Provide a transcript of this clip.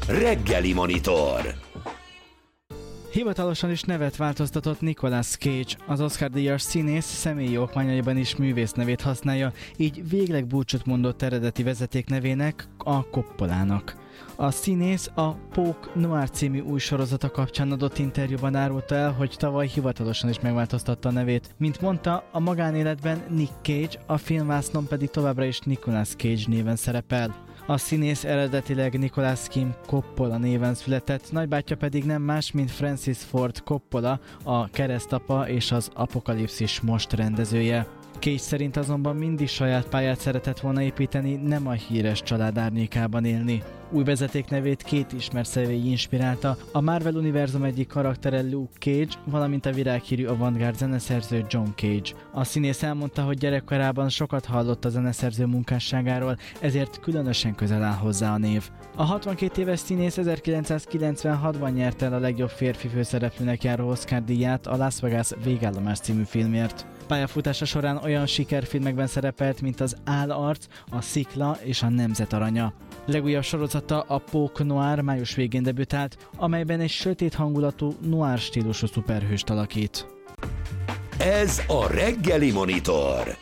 Reggeli Monitor. Hivatalosan is nevet változtatott Nicolas Cage. Az Oscar-díjas színész személyi okmányaiban is művész nevét használja, így végleg búcsút mondott eredeti vezetéknevének, a Coppolának. A színész a Pók Noir című új sorozata kapcsán adott interjúban árulta el, hogy tavaly hivatalosan is megváltoztatta a nevét. Mint mondta, a magánéletben Nick Cage, a filmvásznon pedig továbbra is Nicolas Cage néven szerepel. A színész eredetileg Nicolas Kim Coppola néven született, nagybátyja pedig nem más, mint Francis Ford Coppola, a Keresztapa és az Apokalipszis Most rendezője. Cage szerint azonban mindig saját pályát szeretett volna építeni, nem a híres család árnyékában élni. Új vezetéknevét két ismert személy inspirálta, a Marvel univerzum egyik karaktere Luke Cage, valamint a világhírű avantgárd zeneszerző John Cage. A színész elmondta, hogy gyerekkorában sokat hallott a zeneszerző munkásságáról, ezért különösen közel áll hozzá a név. A 62 éves színész 1996-ban nyerte el a legjobb férfi főszereplőnek járó Oscar-díját a Las Vegas Végállomás című filmért. Pályafutása során olyan sikerfilmekben szerepelt, mint az Állarc, a Szikla és a Nemzet aranya. Legújabb sorozata a Pók Noir május végén debütált, amelyben egy sötét hangulatú noir stílusú szuperhőst alakít. Ez a Reggeli Monitor.